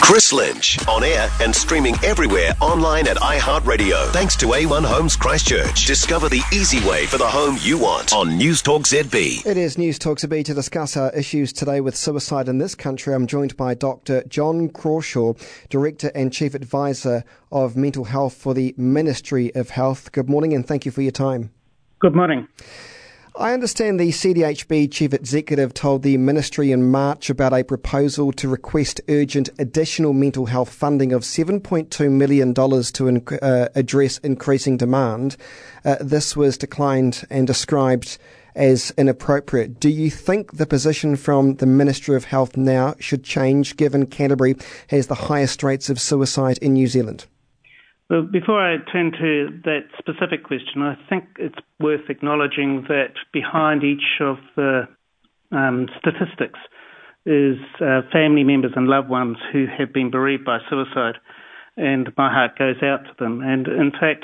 Chris Lynch, on air and streaming everywhere online at iHeartRadio. Thanks to A1 Homes Christchurch. Discover the easy way for the home you want on News Talk ZB. It is News Talk ZB to discuss our issues today with suicide in this country. I'm joined by Dr. John Crawshaw, Director and Chief Advisor of Mental Health for the Ministry of Health. Good morning and thank you for your time. Good morning. I understand the CDHB Chief Executive told the Ministry in March about a proposal to request urgent additional mental health funding of $7.2 million to address increasing demand. This was declined and described as inappropriate. Do you think the position from the Ministry of Health now should change, given Canterbury has the highest rates of suicide in New Zealand? Well, before I turn to that specific question, I think it's worth acknowledging that behind each of the statistics is family members and loved ones who have been bereaved by suicide, and my heart goes out to them. And in fact,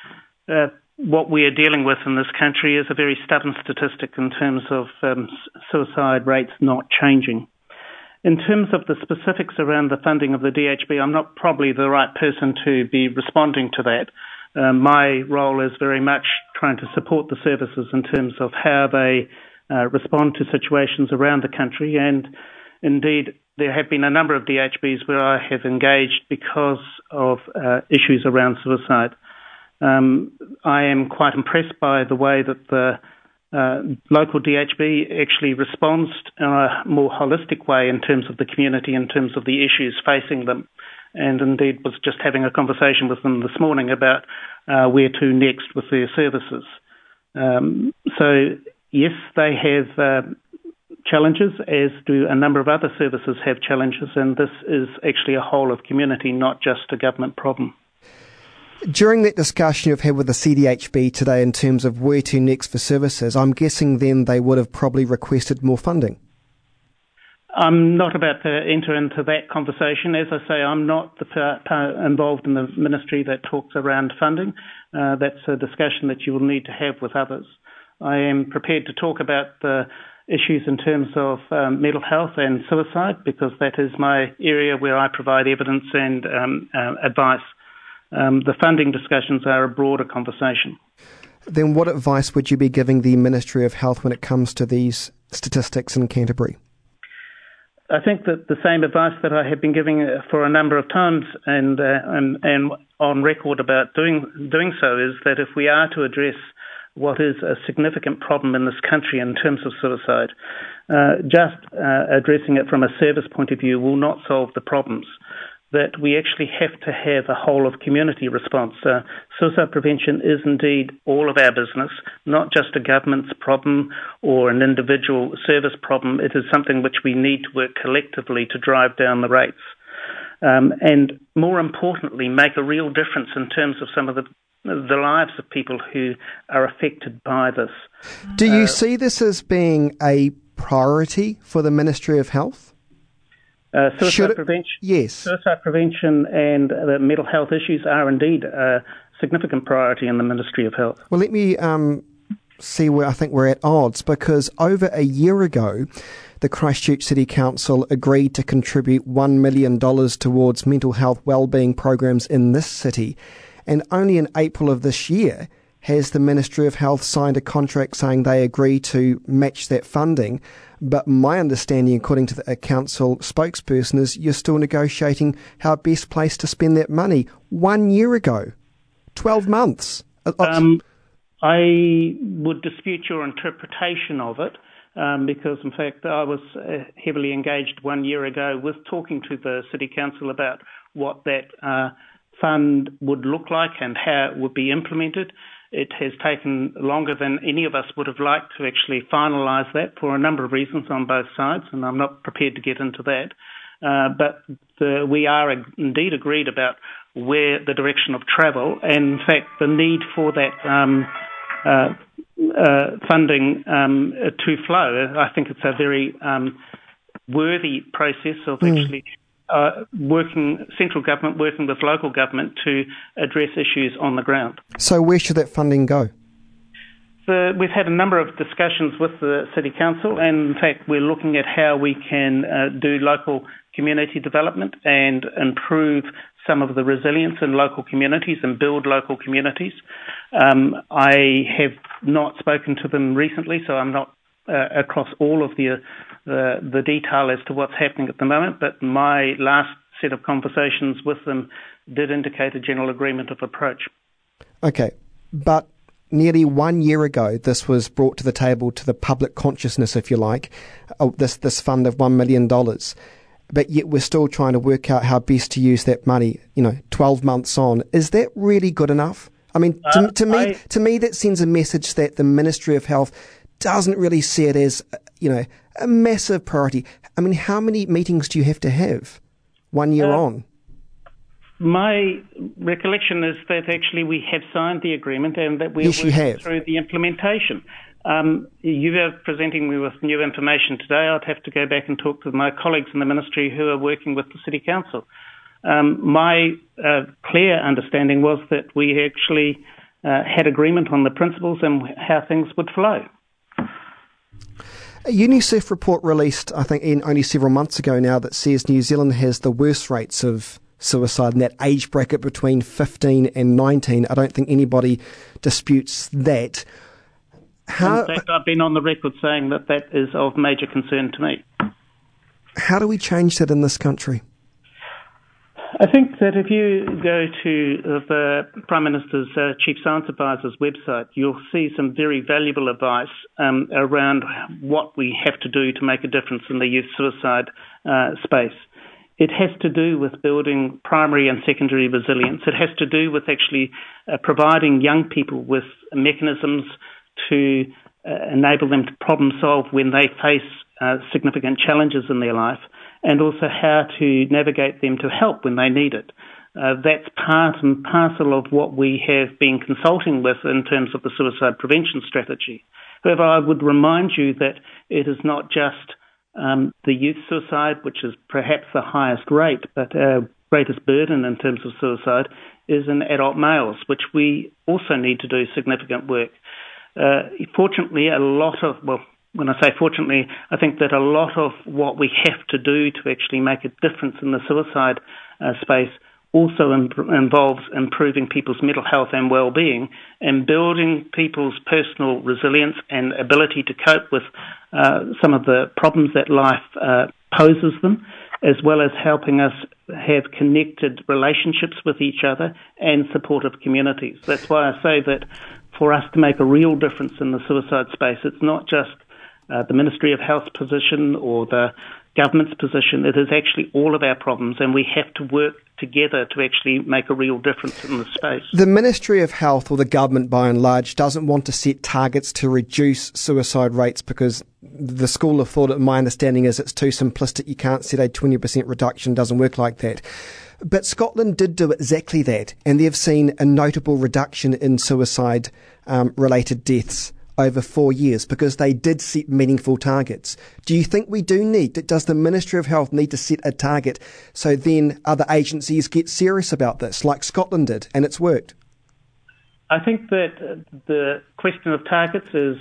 what we are dealing with in this country is a very stubborn statistic in terms of suicide rates not changing. In terms of the specifics around the funding of the DHB, I'm not probably the right person to be responding to that. My role is very much trying to support the services in terms of how they respond to situations around the country. And indeed, there have been a number of DHBs where I have engaged because of issues around suicide. I am quite impressed by the way that the local DHB actually responds in a more holistic way in terms of the community, in terms of the issues facing them, and indeed was just having a conversation with them this morning about where to next with their services. So yes, they have challenges, as do a number of other services have challenges, and this is actually a whole of community, not just a government problem. During that discussion you've had with the CDHB today in terms of where to next for services, I'm guessing then they would have probably requested more funding. I'm not about to enter into that conversation. As I say, I'm not the part involved in the ministry that talks around funding. That's a discussion that you will need to have with others. I am prepared to talk about the issues in terms of mental health and suicide, because that is my area where I provide evidence and advice. The funding discussions are a broader conversation. Then what advice would you be giving the Ministry of Health when it comes to these statistics in Canterbury? I think that the same advice that I have been giving for a number of times and on record about doing so is that if we are to address what is a significant problem in this country in terms of suicide, just addressing it from a service point of view will not solve the problems. That we actually have to have a whole of community response. Suicide prevention is indeed all of our business, not just a government's problem or an individual service problem. It is something which we need to work collectively to drive down the rates. And more importantly, make a real difference in terms of some of the lives of people who are affected by this. Do you see this as being a priority for the Ministry of Health? Suicide prevention, yes. Suicide prevention and the mental health issues are indeed a significant priority in the Ministry of Health. Well, let me see where I think we're at odds, because over a year ago, the Christchurch City Council agreed to contribute $1 million towards mental health wellbeing programs in this city, and only in April of this year has the Ministry of Health signed a contract saying they agree to match that funding. But my understanding, according to the council spokesperson, is you're still negotiating how best placed to spend that money. 1 year ago, 12 months. I would dispute your interpretation of it, because in fact I was heavily engaged 1 year ago with talking to the City Council about what that fund would look like and how it would be implemented. It has taken longer than any of us would have liked to actually finalise that for a number of reasons on both sides, and I'm not prepared to get into that. But we are indeed agreed about where the direction of travel, and in fact the need for that funding to flow. I think it's a very worthy process of actually central government working with local government to address issues on the ground. So where should that funding go? we've had a number of discussions with the City Council, and in fact we're looking at how we can do local community development and improve some of the resilience in local communities and build local communities. I have not spoken to them recently, so I'm not across all of the detail as to what's happening at the moment, but my last set of conversations with them did indicate a general agreement of approach. Okay, but nearly 1 year ago, this was brought to the table, to the public consciousness, if you like, this fund of $1 million. But yet we're still trying to work out how best to use that money, 12 months on. Is that really good enough? I mean, to me, that sends a message that the Ministry of Health doesn't really see it as, a massive priority. I mean, how many meetings do you have to have 1 year on? My recollection is that actually we have signed the agreement and that we're working through the implementation. You are presenting me with new information today. I'd have to go back and talk to my colleagues in the ministry who are working with the City Council. My clear understanding was that we actually had agreement on the principles and how things would flow. A UNICEF report released, I think, only several months ago now, that says New Zealand has the worst rates of suicide in that age bracket between 15 and 19. I don't think anybody disputes that. In fact, I've been on the record saying that is of major concern to me. How do we change that in this country? I think that if you go to the Prime Minister's Chief Science Advisor's website, you'll see some very valuable advice around what we have to do to make a difference in the youth suicide space. It has to do with building primary and secondary resilience. It has to do with actually providing young people with mechanisms to enable them to problem solve when they face significant challenges in their life, and also how to navigate them to help when they need it. That's part and parcel of what we have been consulting with in terms of the suicide prevention strategy. However, I would remind you that it is not just the youth suicide, which is perhaps the highest rate, but our greatest burden in terms of suicide is in adult males, which we also need to do significant work. Fortunately, when I say fortunately, I think that a lot of what we have to do to actually make a difference in the suicide space also involves improving people's mental health and well-being and building people's personal resilience and ability to cope with some of the problems that life poses them, as well as helping us have connected relationships with each other and supportive communities. That's why I say that for us to make a real difference in the suicide space, it's not just the Ministry of Health's position or the government's position. It is actually all of our problems, and we have to work together to actually make a real difference in the space. The Ministry of Health, or the government by and large, doesn't want to set targets to reduce suicide rates because the school of thought, my understanding is, it's too simplistic. You can't set a 20% reduction. Doesn't work like that. But Scotland did do exactly that, and they've seen a notable reduction in suicide related deaths over 4 years because they did set meaningful targets. Do you think does the Ministry of Health need to set a target so then other agencies get serious about this, like Scotland did, and it's worked? I think that the question of targets is,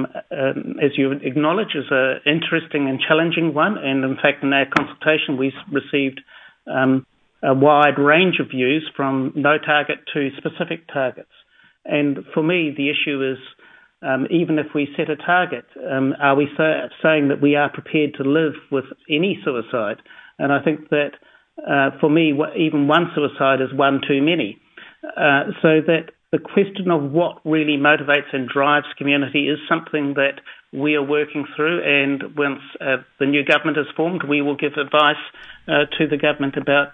as you acknowledge, is an interesting and challenging one, and in fact in our consultation we received a wide range of views from no target to specific targets. And for me, the issue is, even if we set a target, are we saying that we are prepared to live with any suicide? And I think that for me, even one suicide is one too many. So that the question of what really motivates and drives community is something that we are working through, and once the new government is formed, we will give advice to the government about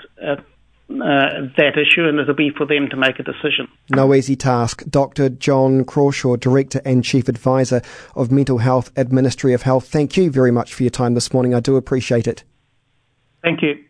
that issue, and it'll be for them to make a decision. No easy task. Dr. John Crawshaw, Director and Chief Advisor of Mental Health at Ministry of Health, thank you very much for your time this morning. I do appreciate it. Thank you.